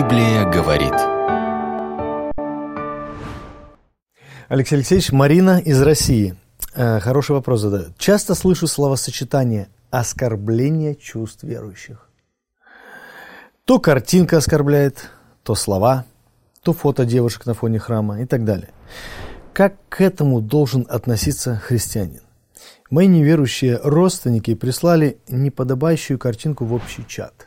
Библия говорит. Алексей Алексеевич, Марина из России. Хороший вопрос задает. Часто слышу словосочетание «оскорбление чувств верующих». То картинка оскорбляет, то слова, то фото девушек на фоне храма и так далее. Как к этому должен относиться христианин? Мои неверующие родственники прислали неподобающую картинку в общий чат.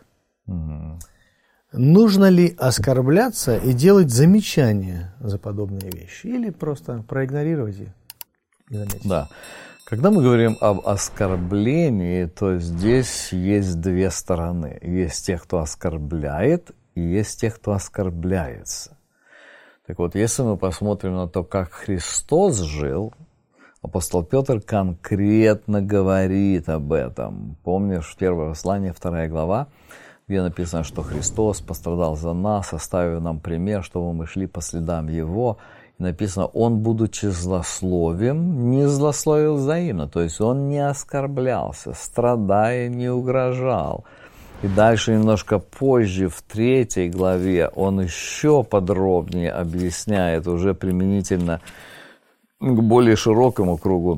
Нужно ли оскорбляться и делать замечания за подобные вещи? Или просто проигнорировать их? Да. Когда мы говорим об оскорблении, то здесь есть две стороны. Есть те, кто оскорбляет, и есть те, кто оскорбляется. Так вот, если мы посмотрим на то, как Христос жил, апостол Петр конкретно говорит об этом. Помнишь, 1 послание, 2 глава, где написано, что Христос пострадал за нас, оставив нам пример, чтобы мы шли по следам Его. И написано, Он, будучи злословием, не злословил взаимно. То есть Он не оскорблялся, страдая, не угрожал. И дальше, немножко позже, в 3 главе, Он еще подробнее объясняет, уже применительно к более широкому кругу,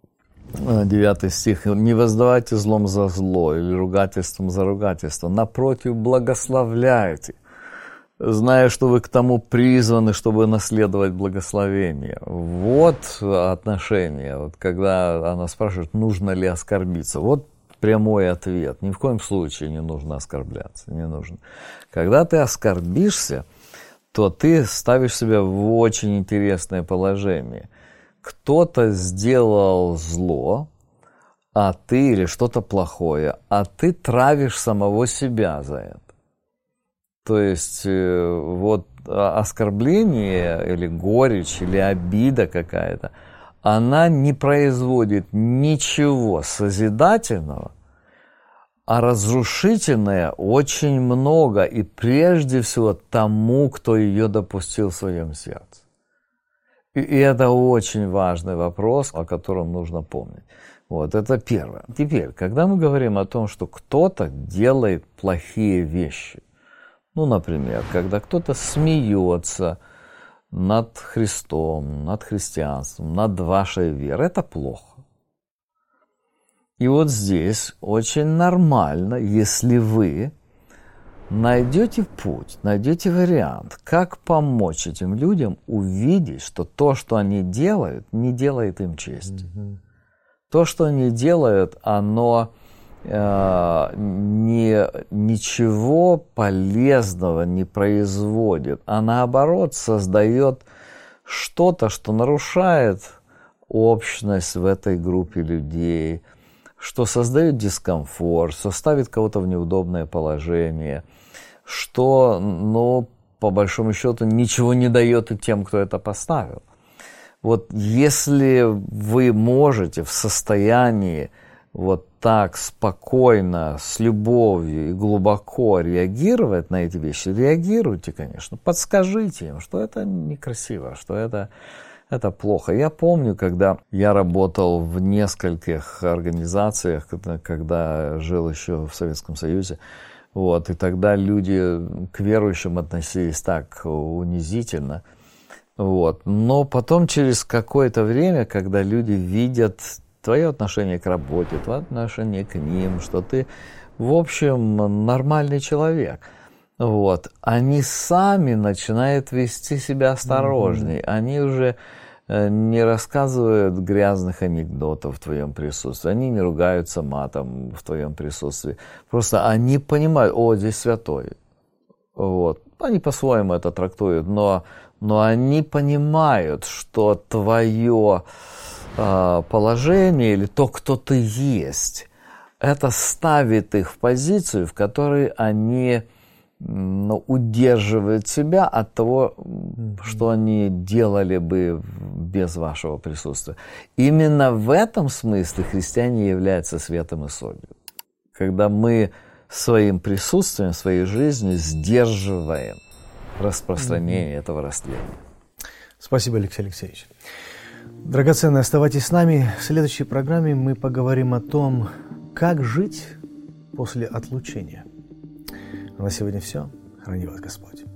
9 стих. «Не воздавайте злом за зло или ругательством за ругательство. Напротив, благословляйте, зная, что вы к тому призваны, чтобы наследовать благословение». Вот отношение. Вот когда она спрашивает, нужно ли оскорбиться. Вот прямой ответ. Ни в коем случае не нужно оскорбляться. Не нужно. Когда ты оскорбишься, то ты ставишь себя в очень интересное положение. Кто-то сделал зло, а ты, или что-то плохое, а ты травишь самого себя за это. То есть вот оскорбление или горечь, или обида какая-то, она не производит ничего созидательного, а разрушительное очень много, и прежде всего тому, кто ее допустил в своем сердце. И это очень важный вопрос, о котором нужно помнить. Вот, это первое. Теперь, когда мы говорим о том, что кто-то делает плохие вещи, ну, например, когда кто-то смеется над Христом, над христианством, над вашей верой, это плохо. И вот здесь очень нормально, если вы найдете путь, найдете вариант, как помочь этим людям увидеть, что то, что они делают, не делает им чести. То, что они делают, оно ничего полезного не производит, а наоборот создает что-то, что нарушает общность в этой группе людей, что создает дискомфорт, что ставит кого-то в неудобное положение, что, ну, по большому счету, ничего не дает и тем, кто это поставил. Вот если вы можете в состоянии вот так спокойно, с любовью и глубоко реагировать на эти вещи, реагируйте, конечно, подскажите им, что это некрасиво, что это плохо. Я помню, когда я работал в нескольких организациях, когда жил еще в Советском Союзе, вот, и тогда люди к верующим относились так унизительно. Вот. Но потом, через какое-то время, когда люди видят твое отношение к работе, твое отношение к ним, что ты, в общем, нормальный человек, вот, они сами начинают вести себя осторожней. Они уже не рассказывают грязных анекдотов в твоем присутствии, они не ругаются матом в твоем присутствии. Просто они понимают, о, здесь святой. Вот. Они по-своему это трактуют, но они понимают, что твое положение или то, кто ты есть, это ставит их в позицию, в которой они удерживают себя от того, что они делали бы без вашего присутствия. Именно в этом смысле христиане являются светом и солью. Когда мы своим присутствием, своей жизнью сдерживаем распространение этого растления. Спасибо, Алексей Алексеевич. Драгоценные, оставайтесь с нами. В следующей программе мы поговорим о том, как жить после отлучения. А на сегодня все. Храни вас Господь.